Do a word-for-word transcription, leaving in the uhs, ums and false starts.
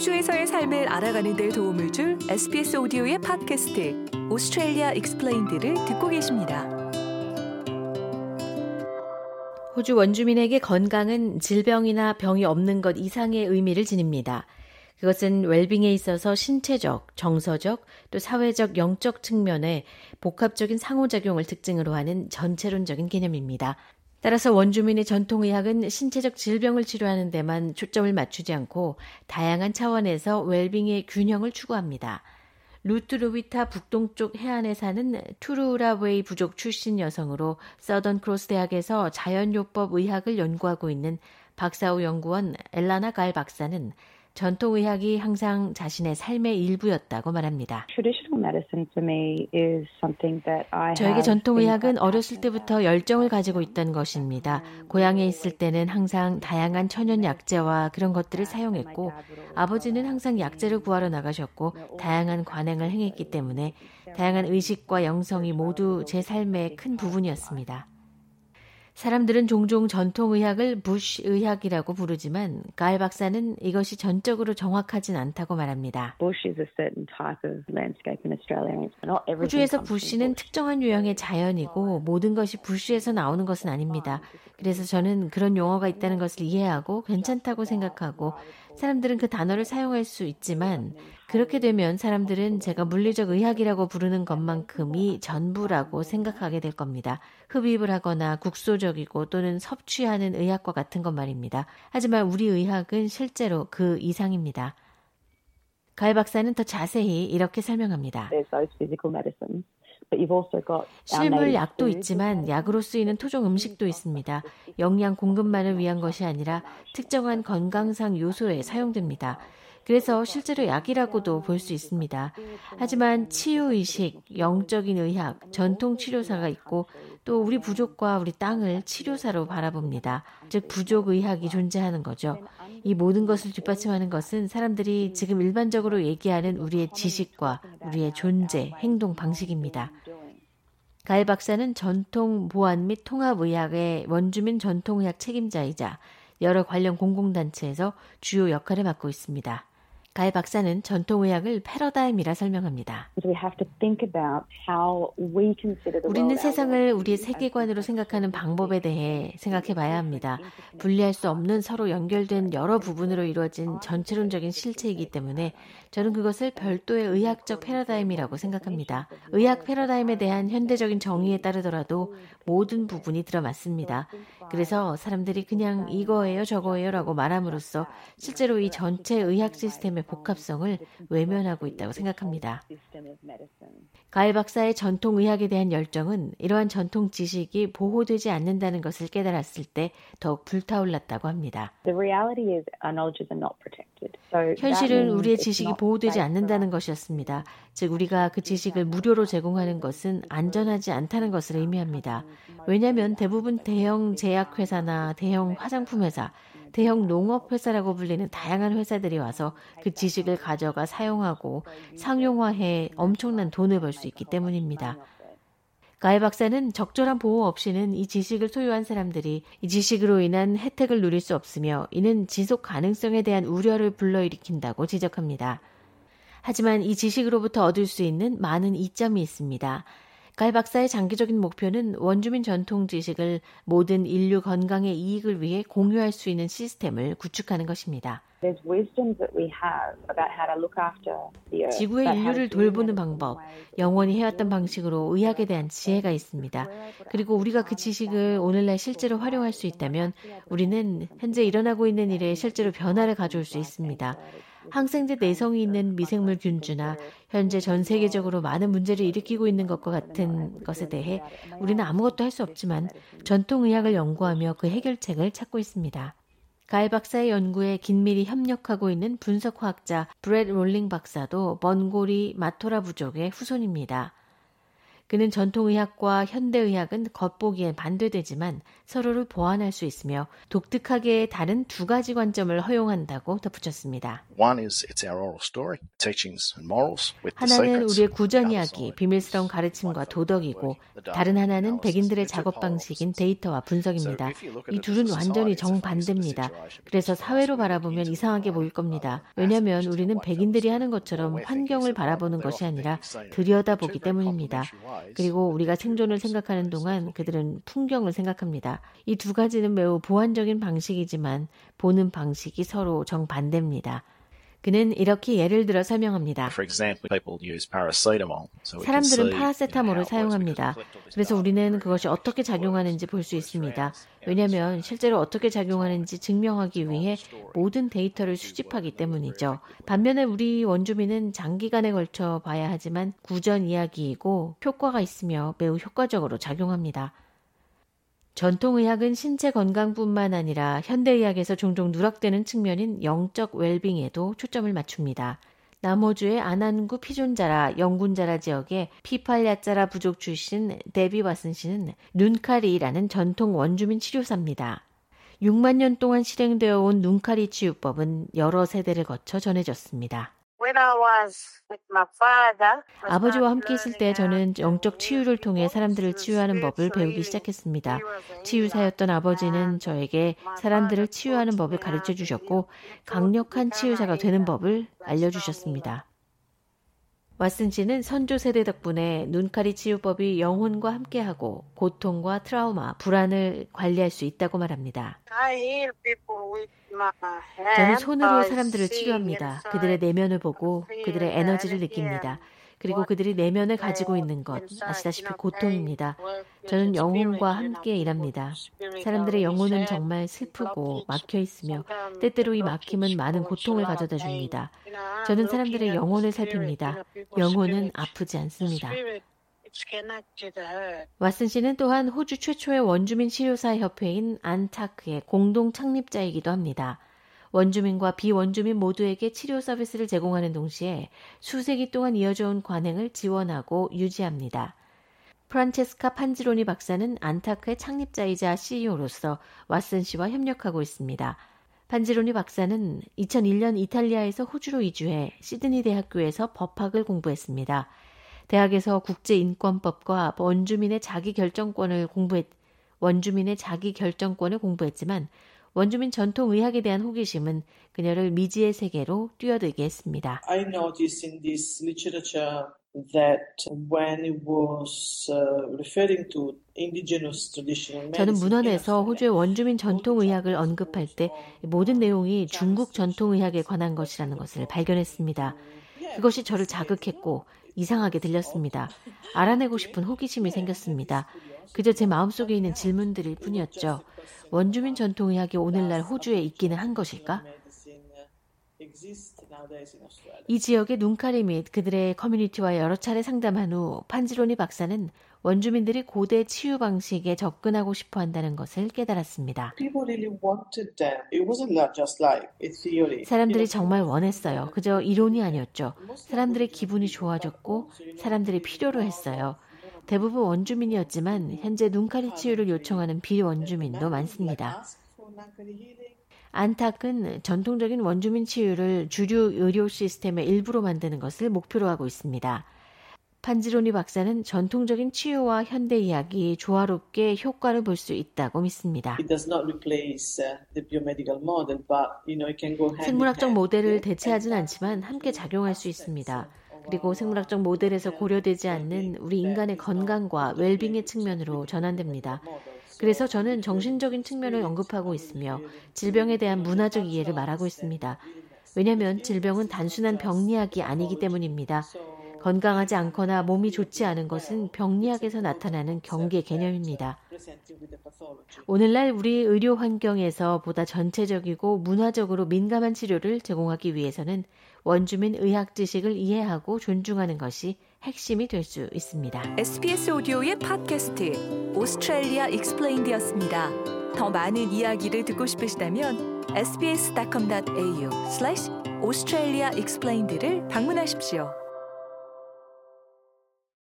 호주에서의 삶을 알아가는 데 도움을 줄 에스비에스 오디오의 팟캐스트 오스트레일리아 익스플레인드를 듣고 계십니다. 호주 원주민에게 건강은 질병이나 병이 없는 것 이상의 의미를 지닙니다. 그것은 웰빙에 있어서 신체적, 정서적, 또 사회적, 영적 측면의 복합적인 상호작용을 특징으로 하는 전체론적인 개념입니다. 따라서 원주민의 전통의학은 신체적 질병을 치료하는 데만 초점을 맞추지 않고 다양한 차원에서 웰빙의 균형을 추구합니다. 루트 루위타 북동쪽 해안에 사는 투루라웨이 부족 출신 여성으로 서던 크로스 대학에서 자연요법 의학을 연구하고 있는 박사후 연구원 엘라나 갈 박사는 전통의학이 항상 자신의 삶의 일부였다고 말합니다. 저에게 전통의학은 어렸을 때부터 열정을 가지고 있던 것입니다. 고향에 있을 때는 항상 다양한 천연 약재와 그런 것들을 사용했고 아버지는 항상 약재를 구하러 나가셨고 다양한 관행을 행했기 때문에 다양한 의식과 영성이 모두 제 삶의 큰 부분이었습니다. 사람들은 종종 전통의학을 부쉬 의학이라고 부르지만 가일 박사는 이것이 전적으로 정확하진 않다고 말합니다. 호주에서 부쉬는 특정한 유형의 자연이고 모든 것이 부쉬에서 나오는 것은 아닙니다. 그래서 저는 그런 용어가 있다는 것을 이해하고 괜찮다고 생각하고 사람들은 그 단어를 사용할 수 있지만 그렇게 되면 사람들은 제가 물리적 의학이라고 부르는 것만큼이 전부라고 생각하게 될 겁니다. 흡입을 하거나 국소적이고 또는 섭취하는 의학과 같은 것 말입니다. 하지만 우리 의학은 실제로 그 이상입니다. 가일 박사는 더 자세히 이렇게 설명합니다. 실물 약도 있지만 약으로 쓰이는 토종 음식도 있습니다. 영양 공급만을 위한 것이 아니라 특정한 건강상 요소에 사용됩니다. 그래서 실제로 약이라고도 볼 수 있습니다. 하지만 치유의식, 영적인 의학, 전통치료사가 있고 또 우리 부족과 우리 땅을 치료사로 바라봅니다. 즉 부족의학이 존재하는 거죠. 이 모든 것을 뒷받침하는 것은 사람들이 지금 일반적으로 얘기하는 우리의 지식과 우리의 존재, 행동 방식입니다. 가일 박사는 전통 보안 및 통합의학의 원주민 전통의학 책임자이자 여러 관련 공공단체에서 주요 역할을 맡고 있습니다. 가일 박사는 전통의학을 패러다임이라 설명합니다. 우리는 세상을 우리의 세계관으로 생각하는 방법에 대해 생각해 봐야 합니다. 분리할 수 없는 서로 연결된 여러 부분으로 이루어진 전체론적인 실체이기 때문에 저는 그것을 별도의 의학적 패러다임이라고 생각합니다. 의학 패러다임에 대한 현대적인 정의에 따르더라도 모든 부분이 들어맞습니다. 그래서 사람들이 그냥 이거예요 저거예요 라고 말함으로써 실제로 이 전체 의학 시스템의 복합성을 외면하고 있다고 생각합니다. 가일 박사의 전통의학에 대한 열정은 이러한 전통 지식이 보호되지 않는다는 것을 깨달았을 때 더욱 불타올랐다고 합니다. 현실은 우리의 지식이 보호되지 않는다는 것이었습니다. 즉 우리가 그 지식을 무료로 제공하는 것은 안전하지 않다는 것을 의미합니다. 왜냐하면 대부분 대형 제약회사나 대형 화장품 회사, 대형 농업회사라고 불리는 다양한 회사들이 와서 그 지식을 가져가 사용하고 상용화해 엄청난 돈을 벌 수 있기 때문입니다. 가일 박사는 적절한 보호 없이는 이 지식을 소유한 사람들이 이 지식으로 인한 혜택을 누릴 수 없으며 이는 지속 가능성에 대한 우려를 불러일으킨다고 지적합니다. 하지만 이 지식으로부터 얻을 수 있는 많은 이점이 있습니다. 가일 박사의 장기적인 목표는 원주민 전통 지식을 모든 인류 건강의 이익을 위해 공유할 수 있는 시스템을 구축하는 것입니다. 지구의 인류를 돌보는 방법, 영원히 해왔던 방식으로 의학에 대한 지혜가 있습니다. 그리고 우리가 그 지식을 오늘날 실제로 활용할 수 있다면 우리는 현재 일어나고 있는 일에 실제로 변화를 가져올 수 있습니다. 항생제 내성이 있는 미생물 균주나 현재 전 세계적으로 많은 문제를 일으키고 있는 것과 같은 것에 대해 우리는 아무것도 할 수 없지만 전통의학을 연구하며 그 해결책을 찾고 있습니다. 가일 박사의 연구에 긴밀히 협력하고 있는 분석화학자 브렛 롤링 박사도 먼고리 마토라 부족의 후손입니다. 그는 전통의학과 현대의학은 겉보기엔 반대되지만 서로를 보완할 수 있으며 독특하게 다른 두 가지 관점을 허용한다고 덧붙였습니다. 하나는 우리의 구전 이야기, 비밀스러운 가르침과 도덕이고 다른 하나는 백인들의 작업 방식인 데이터와 분석입니다. 이 둘은 완전히 정반대입니다. 그래서 사회로 바라보면 이상하게 보일 겁니다. 왜냐하면 우리는 백인들이 하는 것처럼 환경을 바라보는 것이 아니라 들여다보기 때문입니다. 그리고 우리가 생존을 생각하는 동안 그들은 풍경을 생각합니다. 이 두 가지는 매우 보완적인 방식이지만 보는 방식이 서로 정반대입니다. 그는 이렇게 예를 들어 설명합니다. 사람들은 파라세타몰을 사용합니다. 그래서 우리는 그것이 어떻게 작용하는지 볼 수 있습니다. 왜냐하면 실제로 어떻게 작용하는지 증명하기 위해 모든 데이터를 수집하기 때문이죠. 반면에 우리 원주민은 장기간에 걸쳐 봐야 하지만 구전 이야기이고 효과가 있으며 매우 효과적으로 작용합니다. 전통의학은 신체 건강뿐만 아니라 현대의학에서 종종 누락되는 측면인 영적 웰빙에도 초점을 맞춥니다. 남호주의 아난구 피존자라 영군자라 지역의 피팔야자라 부족 출신 데비 왓슨 씨는 눈카리라는 전통 원주민 치료사입니다. 육만 년 동안 실행되어 온 눈카리 치유법은 여러 세대를 거쳐 전해졌습니다. 아버지와 함께 있을 때 저는 영적 치유를 통해 사람들을 치유하는 법을 배우기 시작했습니다. 치유사였던 아버지는 저에게 사람들을 치유하는 법을 가르쳐 주셨고 강력한 치유사가 되는 법을 알려주셨습니다. 왓슨 씨는 선조 세대 덕분에 눈카리 치유법이 영혼과 함께하고 고통과 트라우마, 불안을 관리할 수 있다고 말합니다. 저는 손으로 사람들을 치료합니다. 그들의 내면을 보고 그들의 에너지를 느낍니다. 그리고 그들이 내면을 가지고 있는 것, 아시다시피 고통입니다. 저는 영혼과 함께 일합니다. 사람들의 영혼은 정말 슬프고 막혀 있으며 때때로 이 막힘은 많은 고통을 가져다 줍니다. 저는 사람들의 영혼을 살핍니다. 영혼은 아프지 않습니다. 왓슨 씨는 또한 호주 최초의 원주민 치료사 협회인 안타크의 공동 창립자이기도 합니다. 원주민과 비원주민 모두에게 치료 서비스를 제공하는 동시에 수세기 동안 이어져온 관행을 지원하고 유지합니다. 프란체스카 판지로니 박사는 안타크의 창립자이자 씨이오로서 왓슨 씨와 협력하고 있습니다. 판지로니 박사는 이천일 년 이탈리아에서 호주로 이주해 시드니 대학교에서 법학을 공부했습니다. 대학에서 국제인권법과 원주민의 자기결정권을 공부했, 원주민의 자기결정권을 공부했지만 원주민 전통의학에 대한 호기심은 그녀를 미지의 세계로 뛰어들게 했습니다. I noticed in this literature that when it was referring to indigenous traditional medicine, 저는 문헌에서 호주의 원주민 전통의학을 언급할 때 모든 내용이 중국 전통의학에 관한 것이라는 것을 발견했습니다. 그것이 저를 자극했고 이상하게 들렸습니다. 알아내고 싶은 호기심이 생겼습니다. 그저 제 마음속에 있는 질문들일 뿐이었죠. 원주민 전통의학이 오늘날 호주에 있기는 한 것일까? 이 지역의 눈카리 및 그들의 커뮤니티와 여러 차례 상담한 후 판지로니 박사는 원주민들이 고대 치유 방식에 접근하고 싶어 한다는 것을 깨달았습니다. 사람들이 정말 원했어요. 그저 이론이 아니었죠. 사람들의 기분이 좋아졌고 사람들이 필요로 했어요. 대부분 원주민이었지만 현재 눈카리 치유를 요청하는 비원주민도 많습니다. 안타크는 전통적인 원주민 치유를 주류 의료 시스템의 일부로 만드는 것을 목표로 하고 있습니다. 판지로니 박사는 전통적인 치유와 현대의학이 조화롭게 효과를 볼 수 있다고 믿습니다. 생물학적 모델을 대체하진 않지만 함께 작용할 수 있습니다. 그리고 생물학적 모델에서 고려되지 않는 우리 인간의 건강과 웰빙의 측면으로 전환됩니다. 그래서 저는 정신적인 측면을 언급하고 있으며 질병에 대한 문화적 이해를 말하고 있습니다. 왜냐하면 질병은 단순한 병리학이 아니기 때문입니다. 건강하지 않거나 몸이 좋지 않은 것은 병리학에서 나타나는 경계 개념입니다. 오늘날 우리 의료 환경에서 보다 전체적이고 문화적으로 민감한 치료를 제공하기 위해서는 원주민 의학 지식을 이해하고 존중하는 것이 핵심이 될 수 있습니다. 에스비에스 오디오의 팟캐스트 오스트레일리아 익스플레인드였습니다. 더 많은 이야기를 듣고 싶으시다면 에스비에스 닷컴 닷에이유 슬래시 오스트레일리아 익스플레인드를 방문하십시오.